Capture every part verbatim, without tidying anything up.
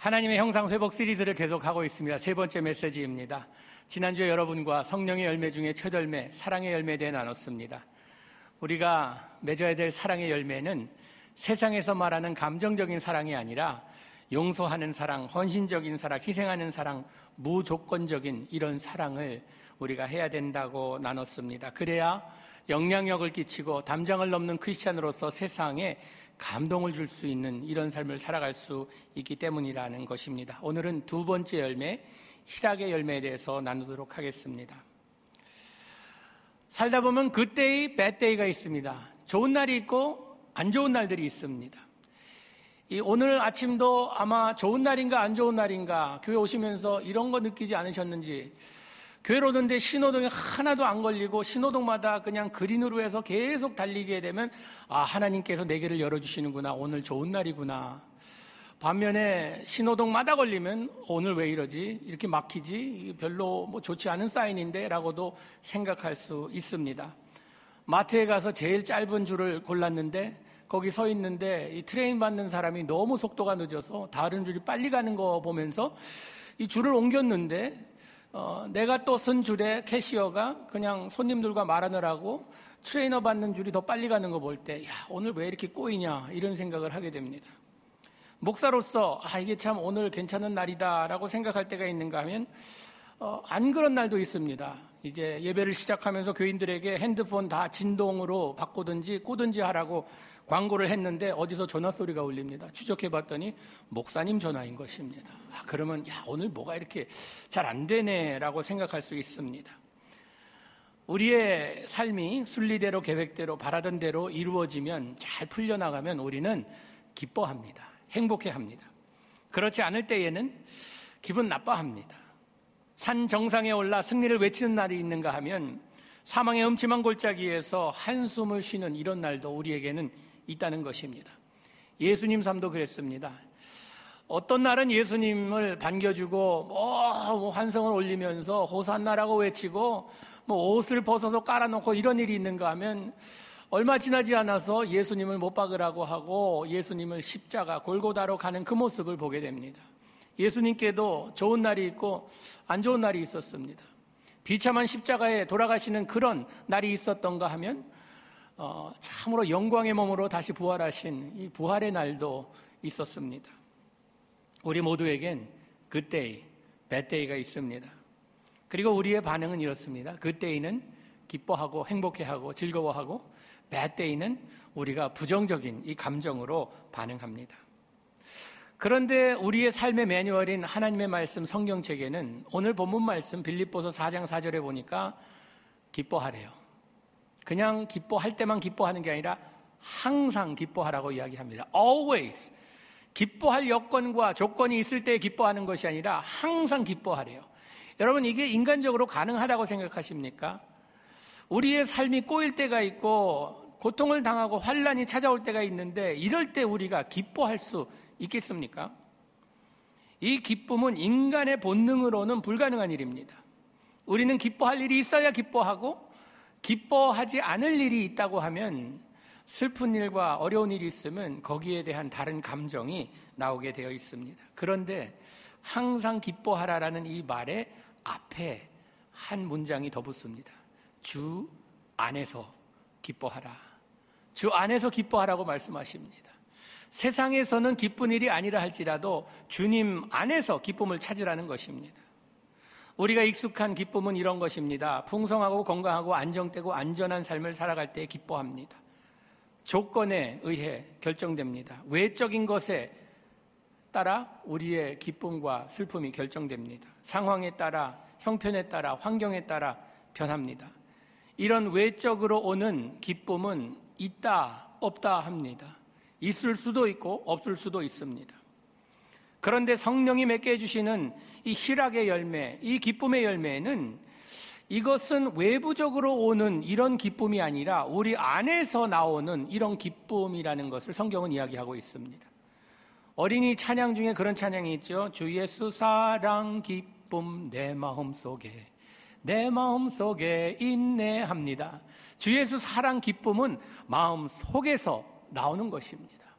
하나님의 형상 회복 시리즈를 계속하고 있습니다. 세 번째 메시지입니다. 지난주에 여러분과 성령의 열매 중에 첫 열매, 사랑의 열매에 대해 나눴습니다. 우리가 맺어야 될 사랑의 열매는 세상에서 말하는 감정적인 사랑이 아니라 용서하는 사랑, 헌신적인 사랑, 희생하는 사랑, 무조건적인 이런 사랑을 우리가 해야 된다고 나눴습니다. 그래야 영향력을 끼치고 담장을 넘는 크리스찬으로서 세상에 감동을 줄 수 있는 이런 삶을 살아갈 수 있기 때문이라는 것입니다. 오늘은 두 번째 열매, 희락의 열매에 대해서 나누도록 하겠습니다. 살다 보면 good day, bad day가 있습니다. 좋은 날이 있고 안 좋은 날들이 있습니다. 이 오늘 아침도 아마 좋은 날인가 안 좋은 날인가 교회 오시면서 이런 거 느끼지 않으셨는지, 교회로 오는데 신호등이 하나도 안 걸리고 신호등마다 그냥 그린으로 해서 계속 달리게 되면 아, 하나님께서 내 길을 열어주시는구나, 오늘 좋은 날이구나. 반면에 신호등마다 걸리면 오늘 왜 이러지? 이렇게 막히지? 별로 뭐 좋지 않은 사인인데 라고도 생각할 수 있습니다. 마트에 가서 제일 짧은 줄을 골랐는데 거기 서 있는데 이 트레인 받는 사람이 너무 속도가 늦어서 다른 줄이 빨리 가는 거 보면서 이 줄을 옮겼는데 어, 내가 또 쓴 줄에 캐시어가 그냥 손님들과 말하느라고 트레이너 받는 줄이 더 빨리 가는 거 볼 때, 야, 오늘 왜 이렇게 꼬이냐, 이런 생각을 하게 됩니다. 목사로서, 아, 이게 참 오늘 괜찮은 날이다라고 생각할 때가 있는가 하면, 어, 안 그런 날도 있습니다. 이제 예배를 시작하면서 교인들에게 핸드폰 다 진동으로 바꾸든지 끄든지 하라고 광고를 했는데 어디서 전화 소리가 울립니다. 추적해 봤더니 목사님 전화인 것입니다. 아, 그러면 야, 오늘 뭐가 이렇게 잘 안 되네라고 생각할 수 있습니다. 우리의 삶이 순리대로 계획대로 바라던 대로 이루어지면, 잘 풀려나가면 우리는 기뻐합니다. 행복해합니다. 그렇지 않을 때에는 기분 나빠합니다. 산 정상에 올라 승리를 외치는 날이 있는가 하면 사망의 음침한 골짜기에서 한숨을 쉬는 이런 날도 우리에게는 있다는 것입니다. 예수님 삶도 그랬습니다. 어떤 날은 예수님을 반겨주고 뭐 환성을 올리면서 호산나라고 외치고 뭐 옷을 벗어서 깔아놓고 이런 일이 있는가 하면 얼마 지나지 않아서 예수님을 못 박으라고 하고 예수님을 십자가 골고다로 가는 그 모습을 보게 됩니다. 예수님께도 좋은 날이 있고 안 좋은 날이 있었습니다. 비참한 십자가에 돌아가시는 그런 날이 있었던가 하면 어, 참으로 영광의 몸으로 다시 부활하신 이 부활의 날도 있었습니다. 우리 모두에겐 good day, bad day가 있습니다. 그리고 우리의 반응은 이렇습니다. good day는 기뻐하고 행복해하고 즐거워하고, bad day는 우리가 부정적인 이 감정으로 반응합니다. 그런데 우리의 삶의 매뉴얼인 하나님의 말씀 성경책에는 오늘 본문 말씀 빌립보서 사 장 사 절에 보니까 기뻐하래요. 그냥 기뻐할 때만 기뻐하는 게 아니라 항상 기뻐하라고 이야기합니다. Always. 기뻐할 여건과 조건이 있을 때 기뻐하는 것이 아니라 항상 기뻐하래요. 여러분, 이게 인간적으로 가능하다고 생각하십니까? 우리의 삶이 꼬일 때가 있고 고통을 당하고 환난이 찾아올 때가 있는데 이럴 때 우리가 기뻐할 수 있겠습니까? 이 기쁨은 인간의 본능으로는 불가능한 일입니다. 우리는 기뻐할 일이 있어야 기뻐하고, 기뻐하지 않을 일이 있다고 하면, 슬픈 일과 어려운 일이 있으면 거기에 대한 다른 감정이 나오게 되어 있습니다. 그런데 항상 기뻐하라라는 이 말의 앞에 한 문장이 더 붙습니다. 주 안에서 기뻐하라. 주 안에서 기뻐하라고 말씀하십니다. 세상에서는 기쁜 일이 아니라 할지라도 주님 안에서 기쁨을 찾으라는 것입니다. 우리가 익숙한 기쁨은 이런 것입니다. 풍성하고 건강하고 안정되고 안전한 삶을 살아갈 때 기뻐합니다. 조건에 의해 결정됩니다. 외적인 것에 따라 우리의 기쁨과 슬픔이 결정됩니다. 상황에 따라, 형편에 따라, 환경에 따라 변합니다. 이런 외적으로 오는 기쁨은 있다, 없다 합니다. 있을 수도 있고 없을 수도 있습니다. 그런데 성령이 맺게 해주시는 이 희락의 열매, 이 기쁨의 열매는 이것은 외부적으로 오는 이런 기쁨이 아니라 우리 안에서 나오는 이런 기쁨이라는 것을 성경은 이야기하고 있습니다. 어린이 찬양 중에 그런 찬양이 있죠. 주 예수 사랑 기쁨 내 마음속에 내 마음속에 있네 합니다. 주 예수 사랑 기쁨은 마음 속에서 나오는 것입니다.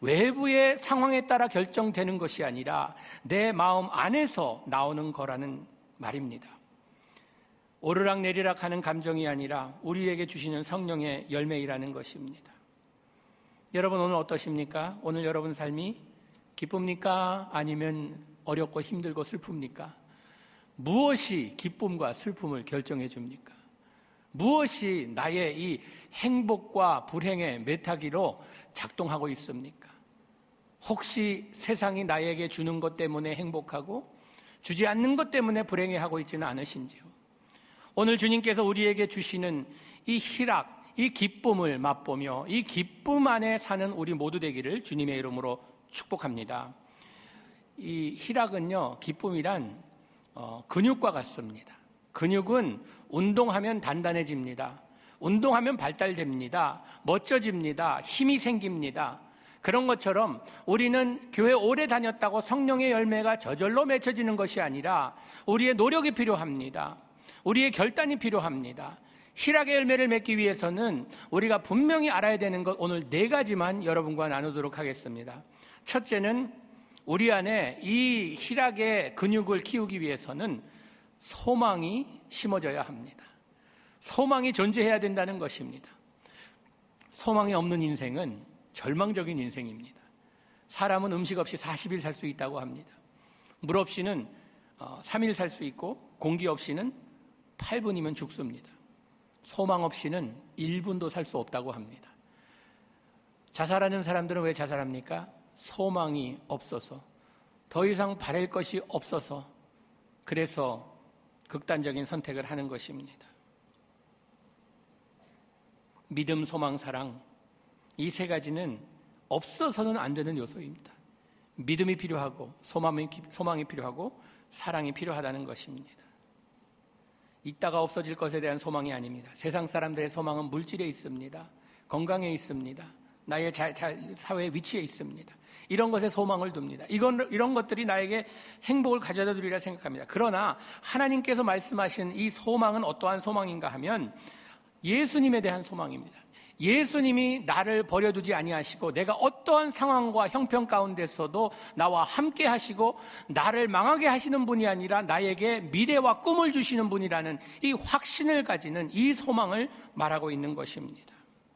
외부의 상황에 따라 결정되는 것이 아니라 내 마음 안에서 나오는 거라는 말입니다. 오르락내리락 하는 감정이 아니라 우리에게 주시는 성령의 열매이라는 것입니다. 여러분 오늘 어떠십니까? 오늘 여러분 삶이 기쁩니까? 아니면 어렵고 힘들고 슬픕니까? 무엇이 기쁨과 슬픔을 결정해 줍니까? 무엇이 나의 이 행복과 불행의 메타기로 작동하고 있습니까? 혹시 세상이 나에게 주는 것 때문에 행복하고 주지 않는 것 때문에 불행해하고 있지는 않으신지요? 오늘 주님께서 우리에게 주시는 이 희락, 이 기쁨을 맛보며 이 기쁨 안에 사는 우리 모두 되기를 주님의 이름으로 축복합니다. 이 희락은요, 기쁨이란 어, 근육과 같습니다. 근육은 운동하면 단단해집니다. 운동하면 발달됩니다. 멋져집니다. 힘이 생깁니다. 그런 것처럼 우리는 교회 오래 다녔다고 성령의 열매가 저절로 맺혀지는 것이 아니라 우리의 노력이 필요합니다. 우리의 결단이 필요합니다. 희락의 열매를 맺기 위해서는 우리가 분명히 알아야 되는 것 오늘 네 가지만 여러분과 나누도록 하겠습니다. 첫째는 우리 안에 이 희락의 근육을 키우기 위해서는 소망이 심어져야 합니다. 소망이 존재해야 된다는 것입니다. 소망이 없는 인생은 절망적인 인생입니다. 사람은 음식 없이 사십 일 살 수 있다고 합니다. 물 없이는 삼 일 살 수 있고 공기 없이는 팔 분이면 죽습니다. 소망 없이는 일 분도 살 수 없다고 합니다. 자살하는 사람들은 왜 자살합니까? 소망이 없어서, 더 이상 바랄 것이 없어서, 그래서 극단적인 선택을 하는 것입니다. 믿음, 소망, 사랑, 이 세 가지는 없어서는 안 되는 요소입니다. 믿음이 필요하고 소망이, 소망이 필요하고 사랑이 필요하다는 것입니다. 있다가 없어질 것에 대한 소망이 아닙니다. 세상 사람들의 소망은 물질에 있습니다. 건강에 있습니다. 나의 자, 자, 사회 위치에 있습니다. 이런 것에 소망을 둡니다. 이건, 이런 것들이 나에게 행복을 가져다 주리라 생각합니다. 그러나 하나님께서 말씀하신 이 소망은 어떠한 소망인가 하면 예수님에 대한 소망입니다. 예수님이 나를 버려두지 아니하시고 내가 어떠한 상황과 형편 가운데서도 나와 함께 하시고 나를 망하게 하시는 분이 아니라 나에게 미래와 꿈을 주시는 분이라는 이 확신을 가지는 이 소망을 말하고 있는 것입니다.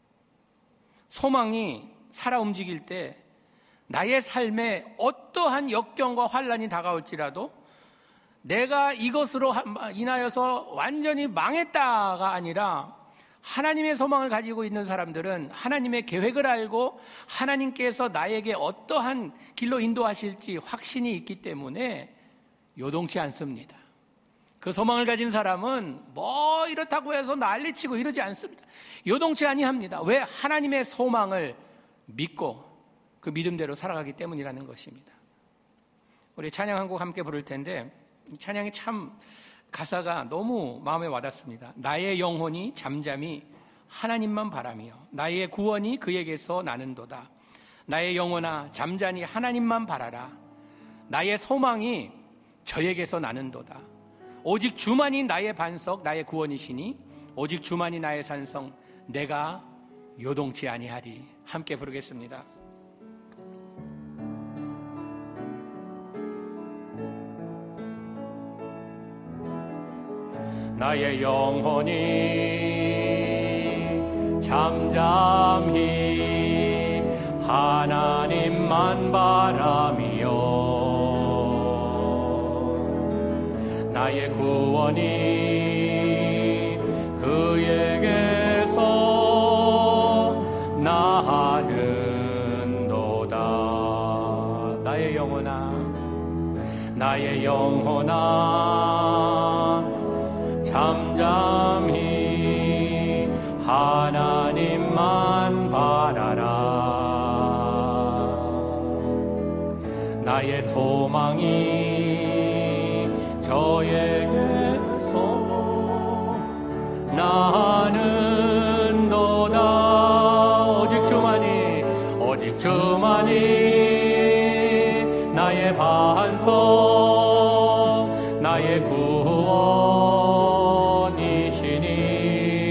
소망이 살아 움직일 때 나의 삶에 어떠한 역경과 환난이 다가올지라도 내가 이것으로 인하여서 완전히 망했다가 아니라 하나님의 소망을 가지고 있는 사람들은 하나님의 계획을 알고 하나님께서 나에게 어떠한 길로 인도하실지 확신이 있기 때문에 요동치 않습니다. 그 소망을 가진 사람은 뭐 이렇다고 해서 난리치고 이러지 않습니다. 요동치 아니합니다. 왜? 하나님의 소망을 믿고 그 믿음대로 살아가기 때문이라는 것입니다. 우리 찬양 한 곡 함께 부를 텐데 이 찬양이 참 가사가 너무 마음에 와닿습니다. 나의 영혼이 잠잠히 하나님만 바라며 나의 구원이 그에게서 나는도다. 나의 영혼아 잠잠히 하나님만 바라라. 나의 소망이 저에게서 나는도다. 오직 주만이 나의 반석 나의 구원이시니 오직 주만이 나의 산성 내가 요동치 아니하리. 함께 부르겠습니다. 나의 영혼이 잠잠히 하나님만 바라며 나의 구원이 그에게서 나는도다. 나의 영혼아 나의 영혼아 잠잠히 하나님만 바라라. 나의 소망이 저에게서 나는도다. 오직 주만이 오직 주만이 나의 반석 나의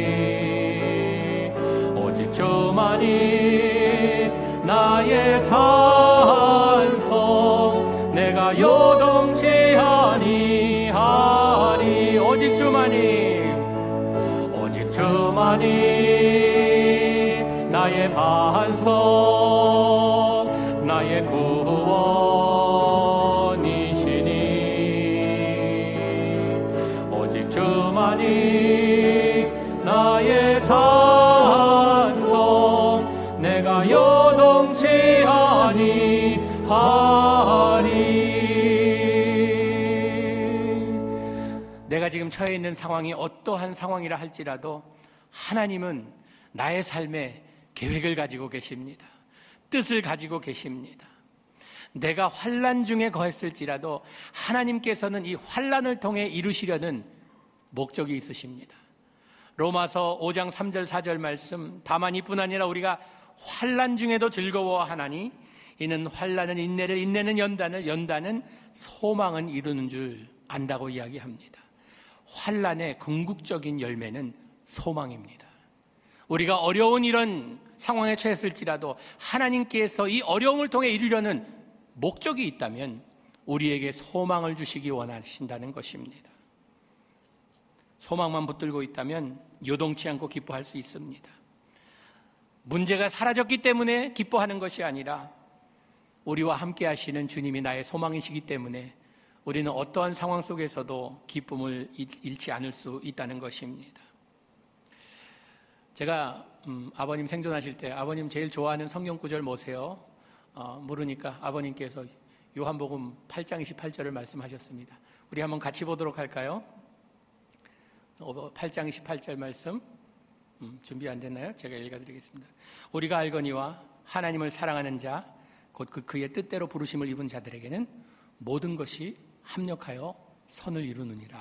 구원이시니 오직 주만이 나의 삶 나의 구원이시니 오직 주만이 나의 산성 내가 요동치 아니하리. 내가 지금 처해 있는 상황이 어떠한 상황이라 할지라도 하나님은 나의 삶에 계획을 가지고 계십니다. 뜻을 가지고 계십니다. 내가 환난 중에 거했을지라도 하나님께서는 이 환난을 통해 이루시려는 목적이 있으십니다. 로마서 오 장 삼 절 사 절 말씀, 다만 이뿐 아니라 우리가 환난 중에도 즐거워하나니 이는 환난은 인내를, 인내는 연단을, 연단은 소망은 이루는 줄 안다고 이야기합니다. 환난의 궁극적인 열매는 소망입니다. 우리가 어려운 이런 상황에 처했을지라도 하나님께서 이 어려움을 통해 이루려는 목적이 있다면 우리에게 소망을 주시기 원하신다는 것입니다. 소망만 붙들고 있다면 요동치 않고 기뻐할 수 있습니다. 문제가 사라졌기 때문에 기뻐하는 것이 아니라 우리와 함께 하시는 주님이 나의 소망이시기 때문에 우리는 어떠한 상황 속에서도 기쁨을 잃지 않을 수 있다는 것입니다. 제가 음, 아버님 생존하실 때 아버님 제일 좋아하는 성경 구절 뭐세요? 어, 물으니까 아버님께서 요한복음 팔 장 이십팔 절을 말씀하셨습니다. 우리 한번 같이 보도록 할까요? 팔 장 이십팔 절 말씀 음, 준비 안 됐나요? 제가 읽어드리겠습니다. 우리가 알거니와 하나님을 사랑하는 자 곧 그 그의 뜻대로 부르심을 입은 자들에게는 모든 것이 합력하여 선을 이루느니라.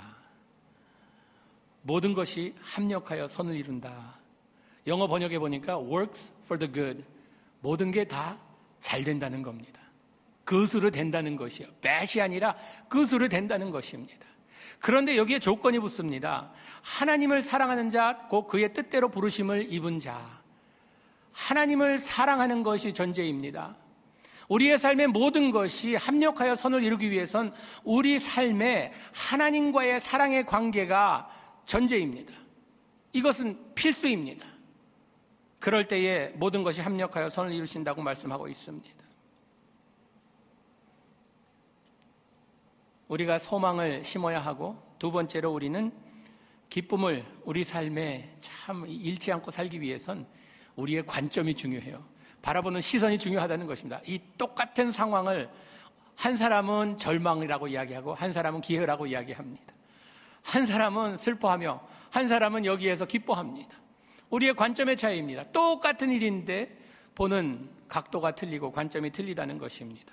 모든 것이 합력하여 선을 이룬다. 영어 번역해 보니까 works for the good. 모든 게 다 잘 된다는 겁니다. 그것으로 된다는 것이요. bad이 아니라 그것으로 된다는 것입니다. 그런데 여기에 조건이 붙습니다. 하나님을 사랑하는 자, 곧 그의 뜻대로 부르심을 입은 자. 하나님을 사랑하는 것이 전제입니다. 우리의 삶의 모든 것이 합력하여 선을 이루기 위해선 우리 삶에 하나님과의 사랑의 관계가 전제입니다. 이것은 필수입니다. 그럴 때에 모든 것이 합력하여 선을 이루신다고 말씀하고 있습니다. 우리가 소망을 심어야 하고 두 번째로 우리는 기쁨을 우리 삶에 참 잃지 않고 살기 위해선 우리의 관점이 중요해요. 바라보는 시선이 중요하다는 것입니다. 이 똑같은 상황을 한 사람은 절망이라고 이야기하고 한 사람은 기회라고 이야기합니다. 한 사람은 슬퍼하며 한 사람은 여기에서 기뻐합니다. 우리의 관점의 차이입니다. 똑같은 일인데 보는 각도가 틀리고 관점이 틀리다는 것입니다.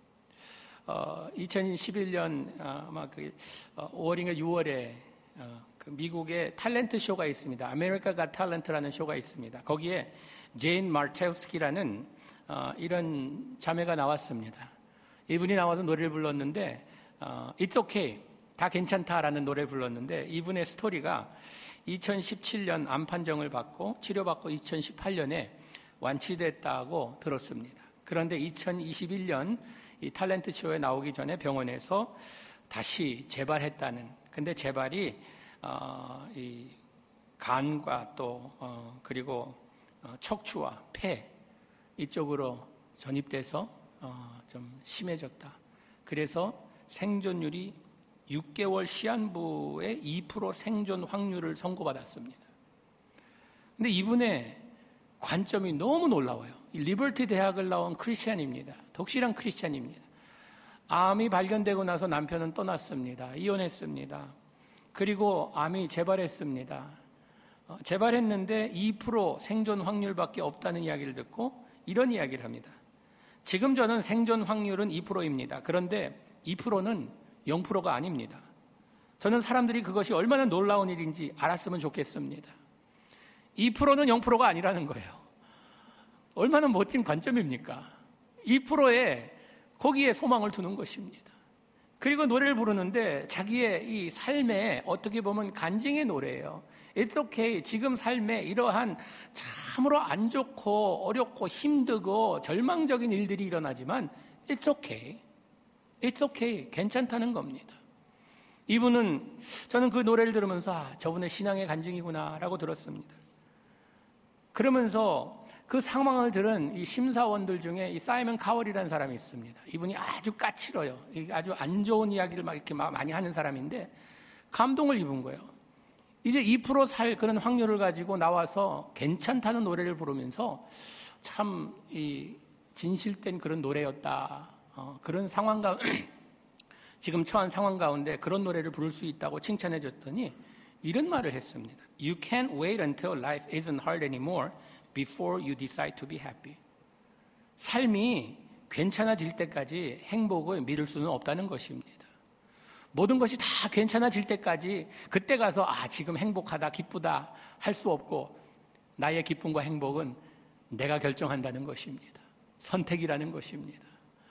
어, 이천십일 년 아마 그 어, 오월인가 유월에 어, 그 미국의 탤런트 쇼가 있습니다. 아메리카 갓 탤런트라는 쇼가 있습니다. 거기에 제인 마르테우스키라는 어, 이런 자매가 나왔습니다. 이분이 나와서 노래를 불렀는데 어, It's okay, 다 괜찮다라는 노래를 불렀는데 이분의 스토리가 이천십칠 년 암 판정을 받고 치료받고 이천십팔 년에 완치됐다고 들었습니다. 그런데 이천이십일 년 이 탤런트 쇼에 나오기 전에 병원에서 다시 재발했다는, 근데 재발이 어, 이 간과 또 어, 그리고 어, 척추와 폐 이쪽으로 전입돼서 어, 좀 심해졌다. 그래서 생존율이 육 개월 시한부의 이 퍼센트 생존 확률을 선고받았습니다. 근데 이분의 관점이 너무 놀라워요. 리버티 대학을 나온 크리스찬입니다. 독실한 크리스찬입니다. 암이 발견되고 나서 남편은 떠났습니다. 이혼했습니다. 그리고 암이 재발했습니다. 어, 재발했는데 이 퍼센트 생존 확률밖에 없다는 이야기를 듣고 이런 이야기를 합니다. 지금 저는 생존 확률은 이 퍼센트입니다. 그런데 이 퍼센트는 영 퍼센트가 아닙니다. 저는 사람들이 그것이 얼마나 놀라운 일인지 알았으면 좋겠습니다. 이 퍼센트는 영 퍼센트가 아니라는 거예요. 얼마나 멋진 관점입니까? 이 퍼센트에 거기에 소망을 두는 것입니다. 그리고 노래를 부르는데 자기의 이 삶에 어떻게 보면 간증의 노래예요. It's okay. 지금 삶에 이러한 참으로 안 좋고 어렵고 힘들고 절망적인 일들이 일어나지만 It's okay. It's okay. 괜찮다는 겁니다. 이분은, 저는 그 노래를 들으면서 아, 저분의 신앙의 간증이구나 라고 들었습니다. 그러면서 그 상황을 들은 이 심사원들 중에 이 사이먼 카월이라는 사람이 있습니다. 이분이 아주 까칠어요. 아주 안 좋은 이야기를 막 이렇게 많이 하는 사람인데 감동을 입은 거예요. 이제 이 퍼센트 살 그런 확률을 가지고 나와서 괜찮다는 노래를 부르면서 참 이 진실된 그런 노래였다. 어, 그런 상황 가 지금 처한 상황 가운데 그런 노래를 부를 수 있다고 칭찬해 줬더니 이런 말을 했습니다. You can't wait until life isn't hard anymore before you decide to be happy. 삶이 괜찮아질 때까지 행복을 미룰 수는 없다는 것입니다. 모든 것이 다 괜찮아질 때까지 그때 가서 아 지금 행복하다 기쁘다 할 수 없고 나의 기쁨과 행복은 내가 결정한다는 것입니다. 선택이라는 것입니다.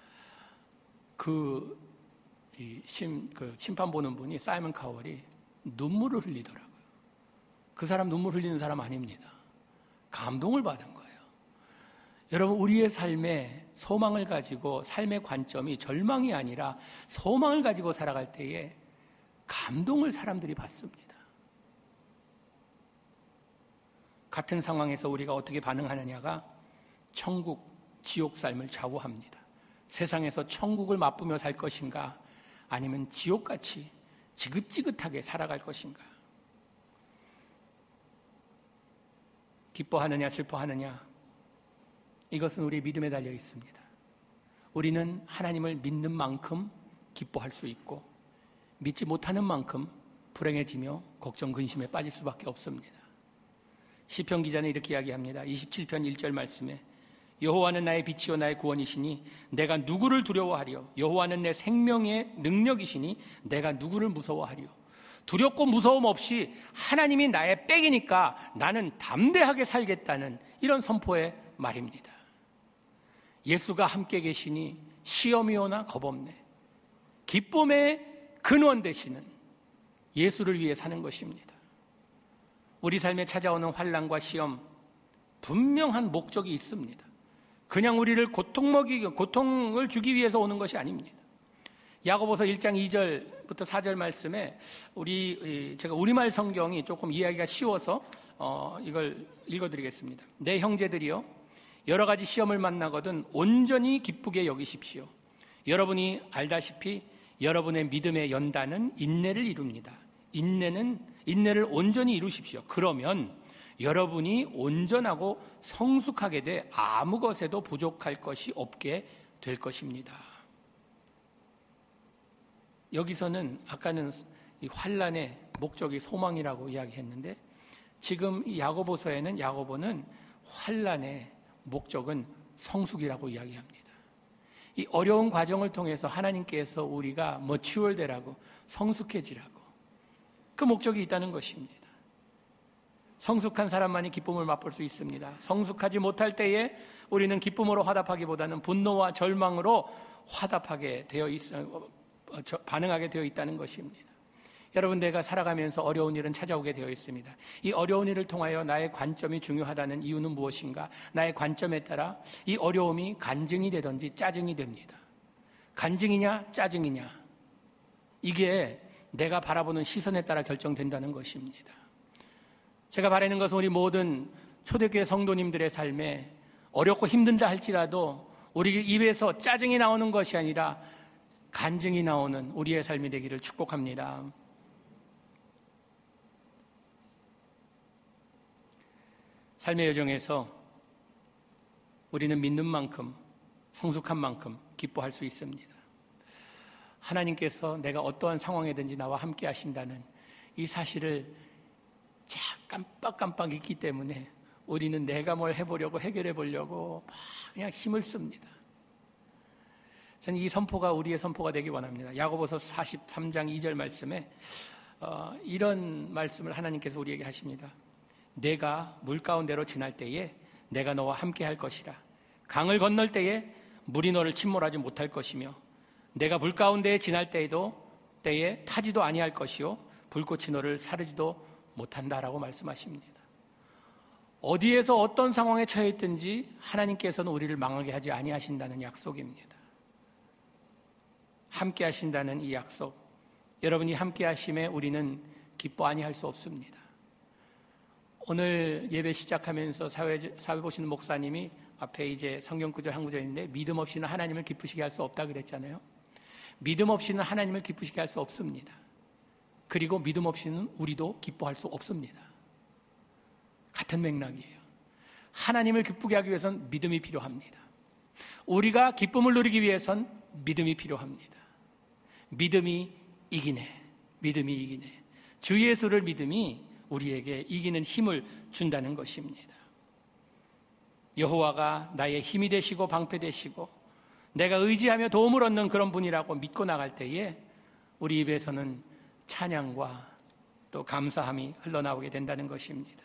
그, 이 심, 그 심판 보는 분이 사이먼 카월이 눈물을 흘리더라고요. 그 사람 눈물 흘리는 사람 아닙니다. 감동을 받은 거예요. 여러분 우리의 삶에 소망을 가지고 삶의 관점이 절망이 아니라 소망을 가지고 살아갈 때에 감동을 사람들이 받습니다. 같은 상황에서 우리가 어떻게 반응하느냐가 천국, 지옥 삶을 좌우합니다. 세상에서 천국을 맛보며 살 것인가 아니면 지옥같이 지긋지긋하게 살아갈 것인가. 기뻐하느냐 슬퍼하느냐 이것은 우리의 믿음에 달려 있습니다. 우리는 하나님을 믿는 만큼 기뻐할 수 있고 믿지 못하는 만큼 불행해지며 걱정 근심에 빠질 수밖에 없습니다. 시편 기자는 이렇게 이야기합니다. 이십칠 편 일 절 말씀에 여호와는 나의 빛이요 나의 구원이시니 내가 누구를 두려워하리요. 여호와는 내 생명의 능력이시니 내가 누구를 무서워하리요. 두렵고 무서움 없이 하나님이 나의 백이니까 나는 담대하게 살겠다는 이런 선포의 말입니다. 예수가 함께 계시니 시험이 오나 겁없네. 기쁨의 근원 되시는 예수를 위해 사는 것입니다. 우리 삶에 찾아오는 환난과 시험 분명한 목적이 있습니다. 그냥 우리를 고통 먹이기, 고통을 주기 위해서 오는 것이 아닙니다. 야고보서 일 장 이 절부터 사 절 말씀에 우리 제가 우리말 성경이 조금 이해하기가 쉬워서 어, 이걸 읽어드리겠습니다. 내 형제들이여 여러 가지 시험을 만나거든 온전히 기쁘게 여기십시오. 여러분이 알다시피 여러분의 믿음의 연단은 인내를 이룹니다. 인내는 인내를 온전히 이루십시오. 그러면 여러분이 온전하고 성숙하게 돼 아무 것에도 부족할 것이 없게 될 것입니다. 여기서는 아까는 이 환난의 목적이 소망이라고 이야기했는데 지금 이 야고보서에는 야고보는 환난의 목적은 성숙이라고 이야기합니다. 이 어려운 과정을 통해서 하나님께서 우리가 머추얼 되라고 성숙해지라고 그 목적이 있다는 것입니다. 성숙한 사람만이 기쁨을 맛볼 수 있습니다. 성숙하지 못할 때에 우리는 기쁨으로 화답하기보다는 분노와 절망으로 화답하게 되어 있, 반응하게 되어 있다는 것입니다. 여러분, 내가 살아가면서 어려운 일은 찾아오게 되어 있습니다. 이 어려운 일을 통하여 나의 관점이 중요하다는 이유는 무엇인가? 나의 관점에 따라 이 어려움이 간증이 되든지 짜증이 됩니다. 간증이냐 짜증이냐 이게 내가 바라보는 시선에 따라 결정된다는 것입니다. 제가 바라는 것은 우리 모든 초대교회 성도님들의 삶에 어렵고 힘든다 할지라도 우리 입에서 짜증이 나오는 것이 아니라 간증이 나오는 우리의 삶이 되기를 축복합니다. 삶의 여정에서 우리는 믿는 만큼, 성숙한 만큼 기뻐할 수 있습니다. 하나님께서 내가 어떠한 상황이든지 나와 함께 하신다는 이 사실을 자 깜빡깜빡 잊기 때문에 우리는 내가 뭘 해보려고 해결해 보려고 막 그냥 힘을 씁니다. 저는 이 선포가 우리의 선포가 되기 원합니다. 야고보서 사십삼 장 이 절 말씀에 어, 이런 말씀을 하나님께서 우리에게 하십니다. 내가 물 가운데로 지날 때에 내가 너와 함께 할 것이라. 강을 건널 때에 물이 너를 침몰하지 못할 것이며 내가 물 가운데에 지날 때에도 때에 타지도 아니할 것이요 불꽃이 너를 사르지도 못한다라고 말씀하십니다. 어디에서 어떤 상황에 처해 있든지 하나님께서는 우리를 망하게 하지 아니하신다는 약속입니다. 함께 하신다는 이 약속, 여러분이 함께 하심에 우리는 기뻐 아니할 수 없습니다. 오늘 예배 시작하면서 사회, 사회 보시는 목사님이 앞에 이제 성경 구절 한 구절인데 믿음 없이는 하나님을 기쁘시게 할 수 없다 그랬잖아요. 믿음 없이는 하나님을 기쁘시게 할 수 없습니다. 그리고 믿음 없이는 우리도 기뻐할 수 없습니다. 같은 맥락이에요. 하나님을 기쁘게 하기 위해서는 믿음이 필요합니다. 우리가 기쁨을 누리기 위해서는 믿음이 필요합니다. 믿음이 이기네. 믿음이 이기네. 주 예수를 믿음이 우리에게 이기는 힘을 준다는 것입니다. 여호와가 나의 힘이 되시고 방패 되시고 내가 의지하며 도움을 얻는 그런 분이라고 믿고 나갈 때에 우리 입에서는 찬양과 또 감사함이 흘러나오게 된다는 것입니다.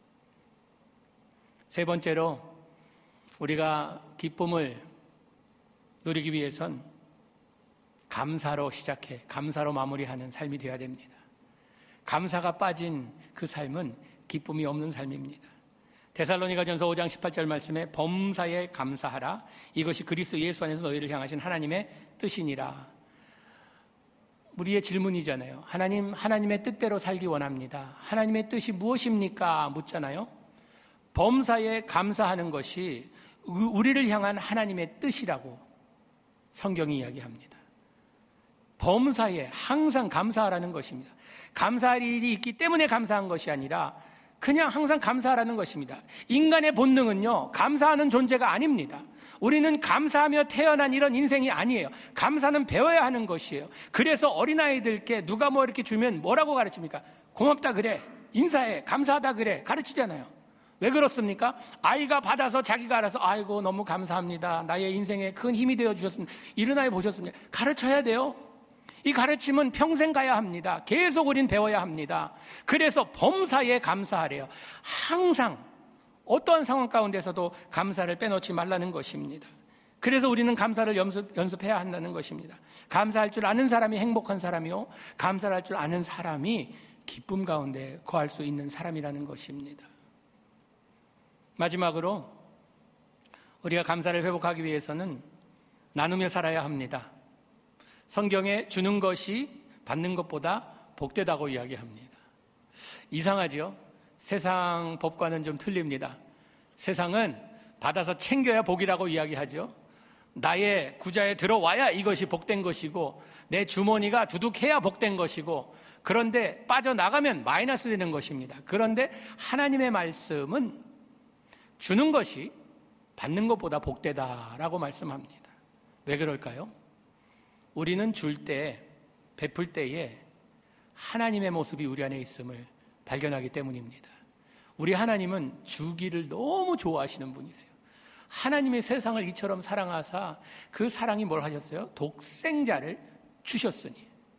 세 번째로 우리가 기쁨을 누리기 위해선 감사로 시작해 감사로 마무리하는 삶이 되어야 됩니다. 감사가 빠진 그 삶은 기쁨이 없는 삶입니다. 데살로니가전서 오 장 십팔 절 말씀에 범사에 감사하라. 이것이 그리스도 예수 안에서 너희를 향하신 하나님의 뜻이니라. 우리의 질문이잖아요. 하나님, 하나님의 뜻대로 살기 원합니다. 하나님의 뜻이 무엇입니까? 묻잖아요. 범사에 감사하는 것이 우리를 향한 하나님의 뜻이라고 성경이 이야기합니다. 범사에 항상 감사하라는 것입니다. 감사할 일이 있기 때문에 감사한 것이 아니라 그냥 항상 감사하라는 것입니다. 인간의 본능은요, 감사하는 존재가 아닙니다. 우리는 감사하며 태어난 이런 인생이 아니에요. 감사는 배워야 하는 것이에요. 그래서 어린아이들께 누가 뭐 이렇게 주면 뭐라고 가르칩니까? 고맙다 그래, 인사해, 감사하다 그래, 가르치잖아요. 왜 그렇습니까? 아이가 받아서 자기가 알아서 아이고 너무 감사합니다, 나의 인생에 큰 힘이 되어주셨습니다, 이런 아이 보셨습니까? 가르쳐야 돼요. 이 가르침은 평생 가야 합니다. 계속 우린 배워야 합니다. 그래서 범사에 감사하래요. 항상 어떠한 상황 가운데서도 감사를 빼놓지 말라는 것입니다. 그래서 우리는 감사를 연습, 연습해야 한다는 것입니다. 감사할 줄 아는 사람이 행복한 사람이요, 감사할 줄 아는 사람이 기쁨 가운데 거할 수 있는 사람이라는 것입니다. 마지막으로 우리가 감사를 회복하기 위해서는 나누며 살아야 합니다. 성경에 주는 것이 받는 것보다 복되다고 이야기합니다. 이상하죠? 세상 법과는 좀 틀립니다. 세상은 받아서 챙겨야 복이라고 이야기하죠. 나의 구자에 들어와야 이것이 복된 것이고 내 주머니가 두둑해야 복된 것이고, 그런데 빠져나가면 마이너스 되는 것입니다. 그런데 하나님의 말씀은 주는 것이 받는 것보다 복되다라고 말씀합니다. 왜 그럴까요? 우리는 줄 때, 베풀 때에 하나님의 모습이 우리 안에 있음을 발견하기 때문입니다. 우리 하나님은 주기를 너무 좋아하시는 분이세요. 하나님의 세상을 이처럼 사랑하사 그 사랑이 뭘 하셨어요? 독생자를 주셨으니.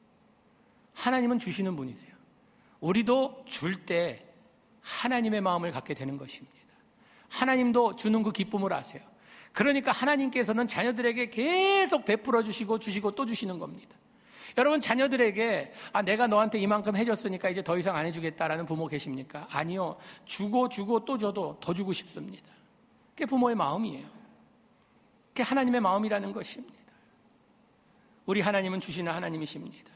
하나님은 주시는 분이세요. 우리도 줄 때 하나님의 마음을 갖게 되는 것입니다. 하나님도 주는 그 기쁨을 아세요. 그러니까 하나님께서는 자녀들에게 계속 베풀어 주시고 주시고 또 주시는 겁니다. 여러분, 자녀들에게 아 내가 너한테 이만큼 해줬으니까 이제 더 이상 안 해주겠다라는 부모 계십니까? 아니요. 주고 주고 또 줘도 더 주고 싶습니다. 그게 부모의 마음이에요. 그게 하나님의 마음이라는 것입니다. 우리 하나님은 주시는 하나님이십니다.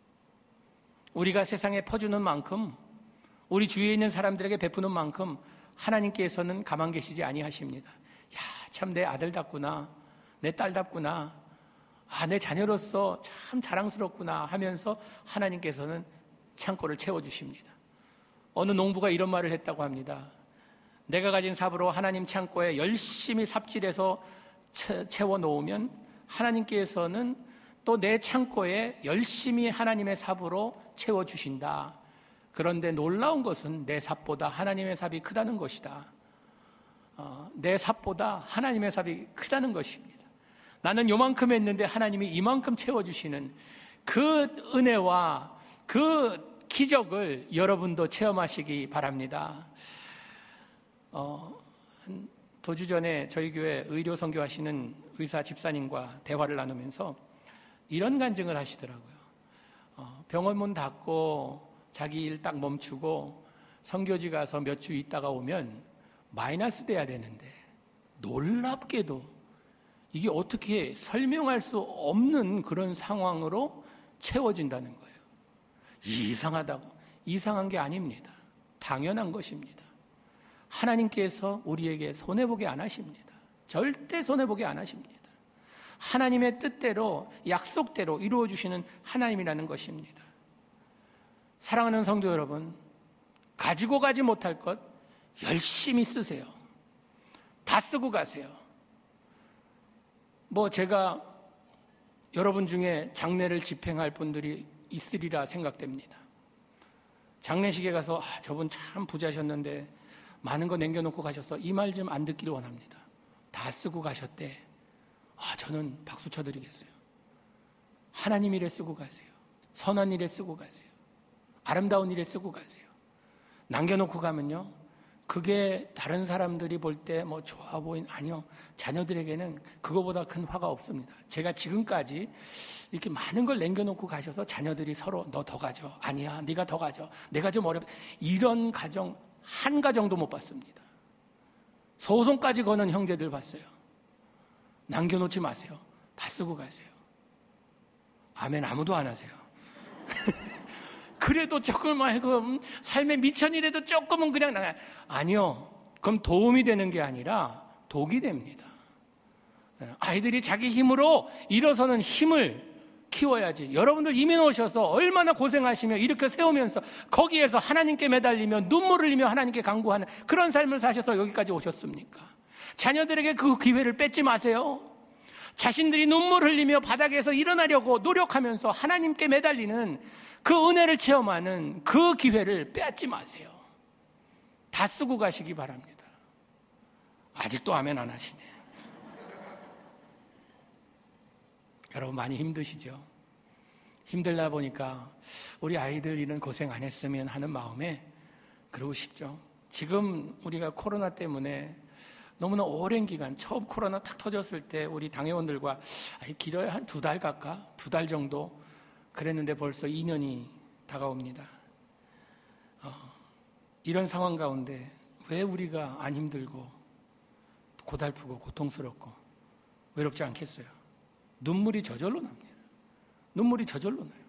우리가 세상에 퍼주는 만큼, 우리 주위에 있는 사람들에게 베푸는 만큼 하나님께서는 가만 계시지 아니하십니다. 야, 참 내 아들답구나, 내 딸답구나, 아, 내 자녀로서 참 자랑스럽구나 하면서 하나님께서는 창고를 채워주십니다. 어느 농부가 이런 말을 했다고 합니다. 내가 가진 삽으로 하나님 창고에 열심히 삽질해서 채워놓으면 하나님께서는 또 내 창고에 열심히 하나님의 삽으로 채워주신다. 그런데 놀라운 것은 내 삽보다 하나님의 삽이 크다는 것이다. 어, 내 삽보다 하나님의 삽이 크다는 것입니다. 나는 요만큼 했는데 하나님이 이만큼 채워주시는 그 은혜와 그 기적을 여러분도 체험하시기 바랍니다. 어, 두 주 전에 저희 교회 의료 선교하시는 의사 집사님과 대화를 나누면서 이런 간증을 하시더라고요. 어, 병원 문 닫고 자기 일 딱 멈추고 선교지 가서 몇 주 있다가 오면 마이너스 돼야 되는데 놀랍게도 이게 어떻게 설명할 수 없는 그런 상황으로 채워진다는 거예요. 이상하다고. 이상한 게 아닙니다. 당연한 것입니다. 하나님께서 우리에게 손해보게 안 하십니다. 절대 손해보게 안 하십니다. 하나님의 뜻대로 약속대로 이루어주시는 하나님이라는 것입니다. 사랑하는 성도 여러분, 가지고 가지 못할 것 열심히 쓰세요. 다 쓰고 가세요. 뭐 제가 여러분 중에 장례를 집행할 분들이 있으리라 생각됩니다. 장례식에 가서 아, 저분 참 부자셨는데 많은 거 남겨놓고 가셔서 이 말 좀 안 듣기를 원합니다. 다 쓰고 가셨대. 아, 저는 박수 쳐드리겠어요. 하나님 일에 쓰고 가세요. 선한 일에 쓰고 가세요. 아름다운 일에 쓰고 가세요. 남겨놓고 가면요, 그게 다른 사람들이 볼 때 뭐 좋아 보인, 아니요, 자녀들에게는 그거보다 큰 화가 없습니다. 제가 지금까지 이렇게 많은 걸 남겨놓고 가셔서 자녀들이 서로 너 더 가져, 아니야 네가 더 가져, 내가 좀 어렵, 이런 가정 한 가정도 못 봤습니다. 소송까지 거는 형제들 봤어요. 남겨놓지 마세요. 다 쓰고 가세요. 아멘. 아무도 안 하세요. 그래도 조금만 그 삶의 미천이라도 조금은 그냥 나가요. 아니요. 그럼 도움이 되는 게 아니라 독이 됩니다. 아이들이 자기 힘으로 일어서는 힘을 키워야지. 여러분들 이민 오셔서 얼마나 고생하시며 이렇게 세우면서 거기에서 하나님께 매달리며 눈물을 흘리며 하나님께 간구하는 그런 삶을 사셔서 여기까지 오셨습니까? 자녀들에게 그 기회를 뺏지 마세요. 자신들이 눈물 흘리며 바닥에서 일어나려고 노력하면서 하나님께 매달리는 그 은혜를 체험하는 그 기회를 빼앗지 마세요. 다 쓰고 가시기 바랍니다. 아직도 아멘 안 하시네. 여러분 많이 힘드시죠? 힘들다 보니까 우리 아이들 이런 고생 안 했으면 하는 마음에 그러고 싶죠. 지금 우리가 코로나 때문에 너무나 오랜 기간, 처음 코로나 탁 터졌을 때 우리 당회원들과 길어야 한 두 달 가까? 두 달 정도 그랬는데 벌써 이 년이 다가옵니다. 어, 이런 상황 가운데 왜 우리가 안 힘들고 고달프고 고통스럽고 외롭지 않겠어요? 눈물이 저절로 납니다. 눈물이 저절로 나요.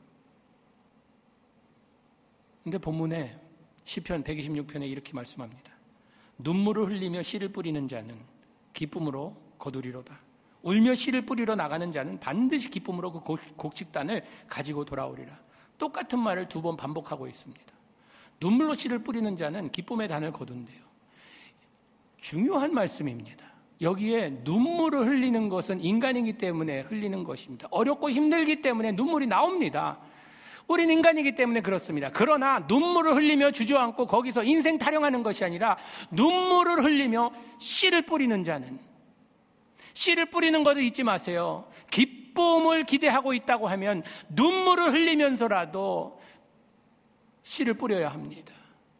근데 본문에 시편 백이십육 편에 이렇게 말씀합니다. 눈물을 흘리며 씨를 뿌리는 자는 기쁨으로 거두리로다. 울며 씨를 뿌리러 나가는 자는 반드시 기쁨으로 그 곡식단을 가지고 돌아오리라. 똑같은 말을 두 번 반복하고 있습니다. 눈물로 씨를 뿌리는 자는 기쁨의 단을 거둔대요. 중요한 말씀입니다. 여기에 눈물을 흘리는 것은 인간이기 때문에 흘리는 것입니다. 어렵고 힘들기 때문에 눈물이 나옵니다. 우린 인간이기 때문에 그렇습니다. 그러나 눈물을 흘리며 주저앉고 거기서 인생 타령하는 것이 아니라 눈물을 흘리며 씨를 뿌리는 자는, 씨를 뿌리는 것을 잊지 마세요. 기쁨을 기대하고 있다고 하면 눈물을 흘리면서라도 씨를 뿌려야 합니다.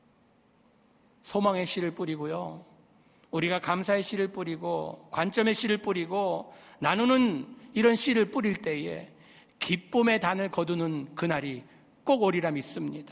소망의 씨를 뿌리고요, 우리가 감사의 씨를 뿌리고 관점의 씨를 뿌리고 나누는 이런 씨를 뿌릴 때에 기쁨의 단을 거두는 그날이 꼭 오리라 믿습니다.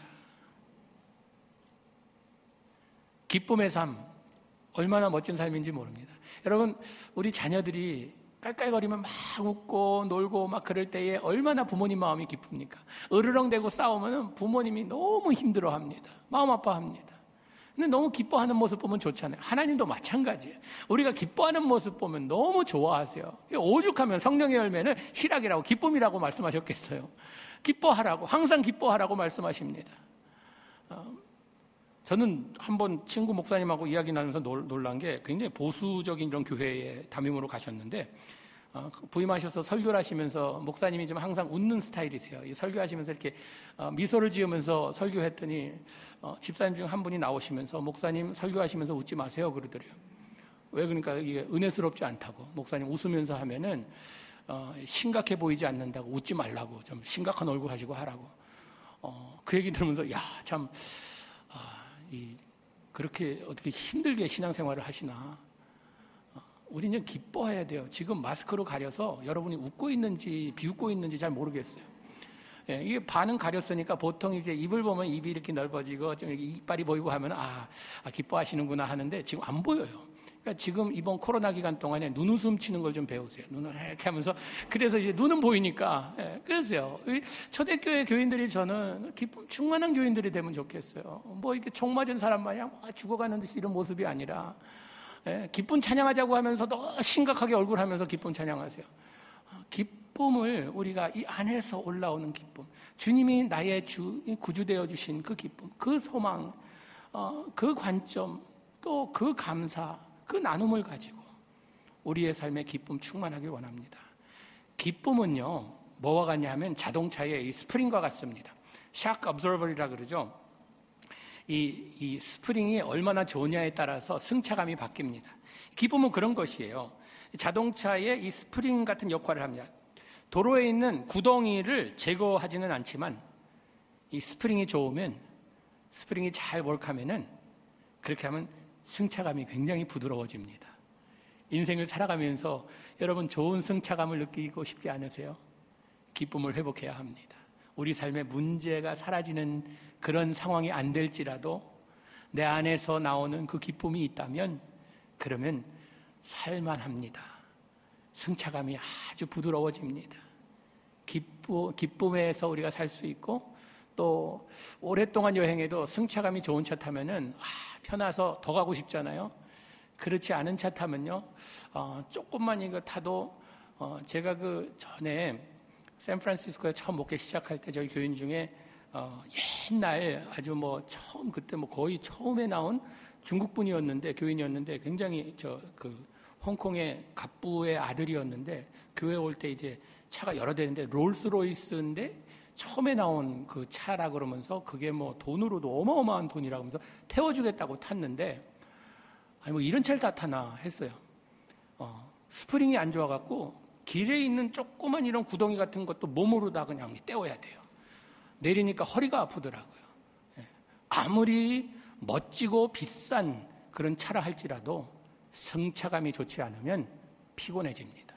기쁨의 삶, 얼마나 멋진 삶인지 모릅니다. 여러분, 우리 자녀들이 깔깔거리면 막 웃고 놀고 막 그럴 때에 얼마나 부모님 마음이 기쁩니까? 으르렁대고 싸우면 부모님이 너무 힘들어합니다. 마음 아파합니다. 근데 너무 기뻐하는 모습 보면 좋잖아요. 하나님도 마찬가지예요. 우리가 기뻐하는 모습 보면 너무 좋아하세요. 오죽하면 성령의 열매는 희락이라고 기쁨이라고 말씀하셨겠어요. 기뻐하라고, 항상 기뻐하라고 말씀하십니다. 어, 저는 한번 친구 목사님하고 이야기 나누면서 놀, 놀란 게 굉장히 보수적인 이런 교회에 담임으로 가셨는데 어, 부임하셔서 설교를 하시면서 목사님이 좀 항상 웃는 스타일이세요. 이 설교하시면서 이렇게 어, 미소를 지으면서 설교했더니 어, 집사님 중 한 분이 나오시면서 목사님 설교하시면서 웃지 마세요 그러더래요. 왜 그러니까 이게 은혜스럽지 않다고, 목사님 웃으면서 하면은 어, 심각해 보이지 않는다고, 웃지 말라고, 좀 심각한 얼굴 하시고 하라고. 어, 그 얘기 들으면서 야, 참 아, 이, 그렇게 어떻게 힘들게 신앙생활을 하시나. 우리는 기뻐해야 돼요. 지금 마스크로 가려서 여러분이 웃고 있는지 비웃고 있는지 잘 모르겠어요. 예, 이게 반은 가렸으니까 보통 이제 입을 보면 입이 이렇게 넓어지고 좀 이빨이 보이고 하면 아, 아 기뻐하시는구나 하는데 지금 안 보여요. 그러니까 지금 이번 코로나 기간 동안에 눈웃음 치는 걸 좀 배우세요. 눈을 이렇게 하면서. 그래서 이제 눈은 보이니까. 예, 그러세요. 초대교회 교인들이 저는 기쁨 충만한 교인들이 되면 좋겠어요. 뭐 이렇게 총 맞은 사람 마냥 죽어가는 듯이 이런 모습이 아니라, 예, 기쁨 찬양하자고 하면서도 심각하게 얼굴 하면서 기쁨 찬양하세요. 기쁨을 우리가 이 안에서 올라오는 기쁨, 주님이 나의 주, 구주되어 주신 그 기쁨, 그 소망, 어, 그 관점, 또 그 감사, 그 나눔을 가지고 우리의 삶에 기쁨 충만하길 원합니다. 기쁨은요, 뭐와 같냐 하면 자동차의 이 스프링과 같습니다. 샥 업저버리라 그러죠. 이, 이 스프링이 얼마나 좋으냐에 따라서 승차감이 바뀝니다. 기쁨은 그런 것이에요. 자동차의 이 스프링 같은 역할을 합니다. 도로에 있는 구덩이를 제거하지는 않지만 이 스프링이 좋으면, 스프링이 잘 월하면은 그렇게 하면 승차감이 굉장히 부드러워집니다. 인생을 살아가면서 여러분 좋은 승차감을 느끼고 싶지 않으세요? 기쁨을 회복해야 합니다. 우리 삶에 문제가 사라지는 그런 상황이 안 될지라도 내 안에서 나오는 그 기쁨이 있다면 그러면 살만합니다. 승차감이 아주 부드러워집니다. 기쁨, 기쁨에서 우리가 살 수 있고, 또 오랫동안 여행해도 승차감이 좋은 차 타면은 아, 편해서 더 가고 싶잖아요. 그렇지 않은 차 타면요, 어, 조금만 이거 타도 어, 제가 그 전에 샌프란시스코에 처음 목회 시작할 때 저희 교인 중에 어, 옛날 아주 뭐 처음 그때 뭐 거의 처음에 나온 중국 분이었는데, 교인이었는데 굉장히 저 그 홍콩의 갑부의 아들이었는데 교회 올 때 이제 차가 여러 대인데 롤스로이스인데 처음에 나온 그 차라 그러면서 그게 뭐 돈으로도 어마어마한 돈이라고 하면서 태워주겠다고 탔는데, 아니 뭐 이런 차를 다 타나 했어요. 어, 스프링이 안 좋아갖고 길에 있는 조그만 이런 구덩이 같은 것도 몸으로 다 그냥 떼어야 돼요. 내리니까 허리가 아프더라고요. 아무리 멋지고 비싼 그런 차라 할지라도 승차감이 좋지 않으면 피곤해집니다.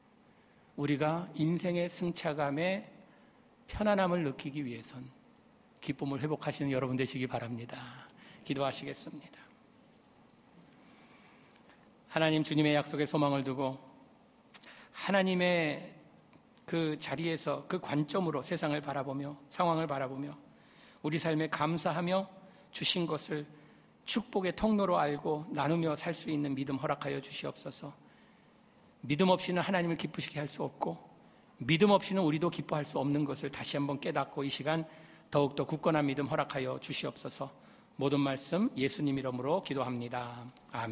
우리가 인생의 승차감에 편안함을 느끼기 위해선 기쁨을 회복하시는 여러분 되시기 바랍니다. 기도하시겠습니다. 하나님, 주님의 약속에 소망을 두고 하나님의 그 자리에서 그 관점으로 세상을 바라보며 상황을 바라보며 우리 삶에 감사하며 주신 것을 축복의 통로로 알고 나누며 살 수 있는 믿음 허락하여 주시옵소서. 믿음 없이는 하나님을 기쁘시게 할 수 없고 믿음 없이는 우리도 기뻐할 수 없는 것을 다시 한번 깨닫고 이 시간 더욱더 굳건한 믿음 허락하여 주시옵소서. 모든 말씀 예수님 이름으로 기도합니다. 아멘.